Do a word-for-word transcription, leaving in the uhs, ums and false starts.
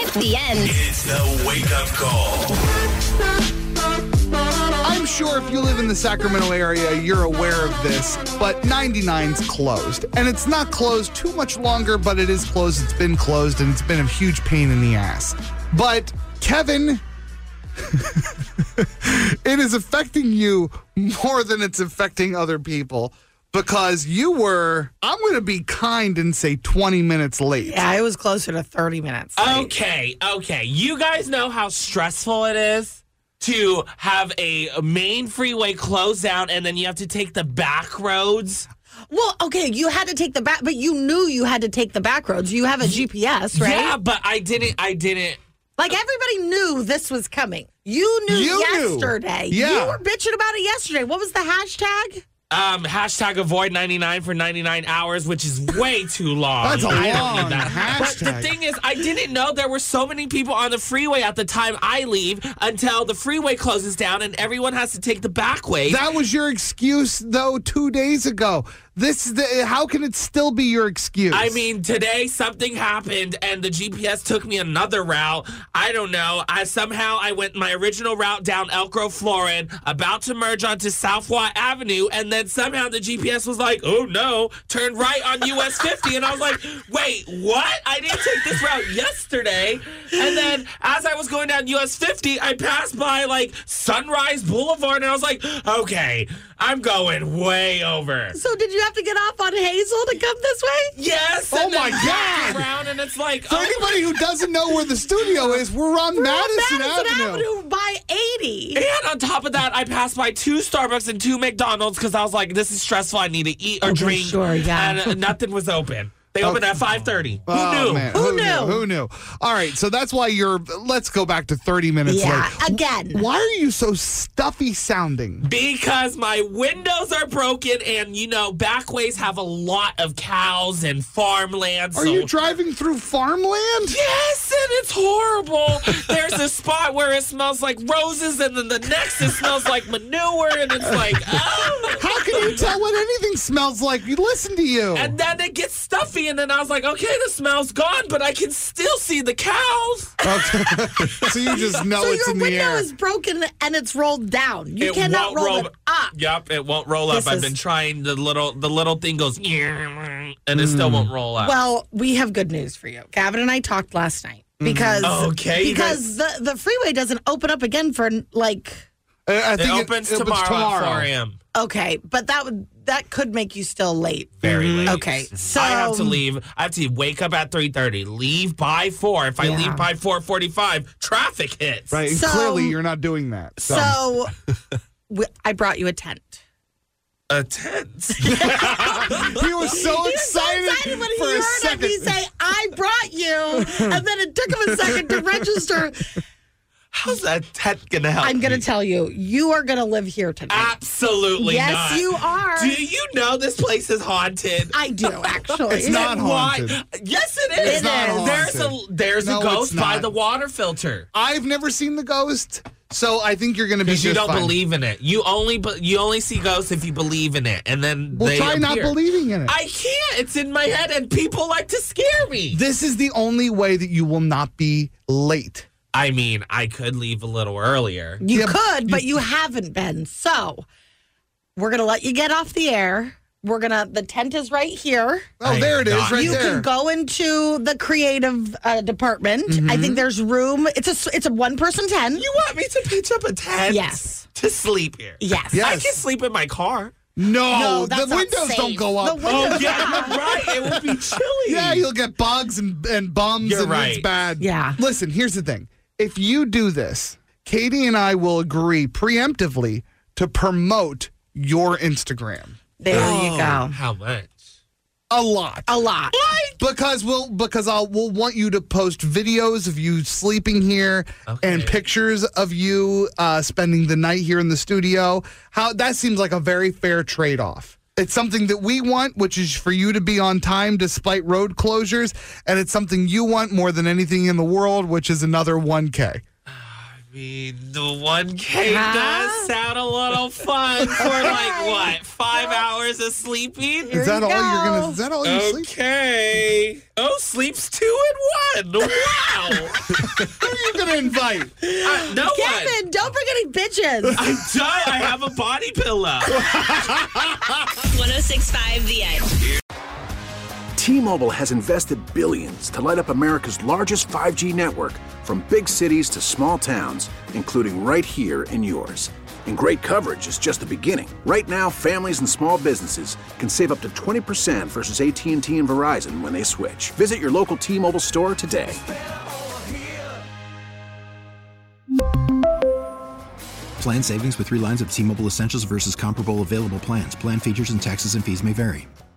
The end. It's the wake-up call. I'm sure if you live in the Sacramento area, you're aware of this, but ninety-nine's closed. And it's not closed too much longer, but it is closed. It's been closed, and it's been a huge pain in the ass. But, Kevin, it is affecting you more than it's affecting other people. Because you were, I'm going to be kind and say twenty minutes late. Yeah, I was closer to thirty minutes late. Okay, okay. You guys know how stressful it is to have a main freeway closed down and then you have to take the back roads? Well, okay, you had to take the back, but you knew you had to take the back roads. You have a G P S, right? Yeah, but I didn't, I didn't. Like, everybody knew this was coming. You knew You knew. yesterday. Yeah. You were bitching about it yesterday. What was the hashtag? Um, hashtag avoid ninety-nine for ninety-nine hours, which is way too long. That's a I don't long need that. hashtag. But the thing is, I didn't know there were so many people on the freeway at the time I leave until the freeway closes down and everyone has to take the back way. That was your excuse, though, two days ago. This is the, how can it still be your excuse? I mean, today something happened and the G P S took me another route. I don't know. I somehow I went my original route down Elk Grove, Florin, about to merge onto South Watt Avenue, and then somehow the G P S was like, oh no, turn right on U S fifty. And I was like, wait, what? I didn't take this route yesterday. And then as I was going down U S fifty, I passed by like Sunrise Boulevard, and I was like, okay, I'm going way over. So did you have to get off on Hazel to come this way? Yes. Oh and then my back God. around, and it's like, For oh. anybody who doesn't know where the studio is, we're on We're Madison, on Madison Avenue. Avenue by eighty. And on top of that, I passed by two Starbucks and two McDonald's because I was like, this is stressful. I need to eat or Okay, drink. sure, yeah. And uh, nothing was open. They opened at five thirty. Who Oh, knew? man. Who Who knew? Who knew? All right, so that's why you're, let's go back to thirty minutes Yeah, late. again. Why are you so stuffy sounding? Because my windows are broken and, you know, backways have a lot of cows and farmland. Are so- you driving through farmland? Yes, and it's horrible. There's a spot where it smells like roses, and then the next it smells like manure, and it's like, oh. How can you tell what anything smells like? You listen to you. And then it gets stuffy, and then I was like, okay, the smell's gone, but I can still see the cows. Okay. So you just know So it's your in the window air. is broken and it's rolled down. You It cannot won't roll, it up. Yep, it won't roll up. This I've is- been trying. The little the little thing goes, and it still won't roll up. Well, we have good news for you. Gavin and I talked last night because Okay, you because the, the freeway doesn't open up again for like Uh, I it think opens it, tomorrow, tomorrow. at four a.m. okay, but that would that could make you still late. Very late. Okay, so I have to leave. I have to wake up at three thirty. Leave by four. If I Yeah. leave by four forty-five, traffic hits. Right, and So- clearly you're not doing that. So, So we, I brought you a tent. A tent. he was so He was so excited, excited when he for a heard second. me say, "I brought you," and then it took him a second to register. How's that tent gonna help? I'm going to me? tell you, you are going to live here tonight. Absolutely Yes, not. you are. Do you know this place is haunted? I do actually. It's not And why- haunted. Yes, it is. It's not haunted. There's a there's No, a ghost it's by not. the water filter. I've never seen the ghost, so I think you're going to be Because just you don't fine. believe in it. You only be- you only see ghosts if you believe in it, and then Well, they try not appear. believing in it. I can't. It's in my head, and people like to scare me. This is the only way that you will not be late. I mean, I could leave a little earlier. You Yeah, could, but you haven't been. So we're going to let you get off the air. We're going to, the tent is right here. Oh, I there it is, not. right you there. can go into the creative uh, department. I think there's room. It's a, it's a one person tent. You want me to pitch up a tent? Yes. To sleep here? Yes. Yes. I can sleep in my car. No, No, the that's not windows safe. don't go up. The windows- Oh, yeah, you're right. It would be chilly. Yeah, you'll get bugs and, and bums, You're and it's right. bad. Yeah. Listen, here's the thing. If you do this, Katie and I will agree preemptively to promote your Instagram. There Oh, you go. How much? A lot. A lot. Because we'll because I'll we'll want you to post videos of you sleeping here Okay. and pictures of you uh, spending the night here in the studio. How that seems like a very fair trade-off. It's something that we want, which is for you to be on time despite road closures, and it's something you want more than anything in the world, which is another one K. mean, the one K Huh? does sound a little fun for like what, five hours of sleeping? Is that you all you're go. gonna? Is that all you sleep? Okay. Oh, sleeps two in one. Wow. Who are you gonna invite? Uh, no one. Kevin, don't bring any bitches. I don't. I have a body pillow. one oh six point five The Edge. T-Mobile has invested billions to light up America's largest five G network, from big cities to small towns, including right here in yours. And great coverage is just the beginning. Right now, families and small businesses can save up to twenty percent versus A T and T and Verizon when they switch. Visit your local T-Mobile store today. Plan savings with three lines of T-Mobile Essentials versus comparable available plans. Plan features and taxes and fees may vary.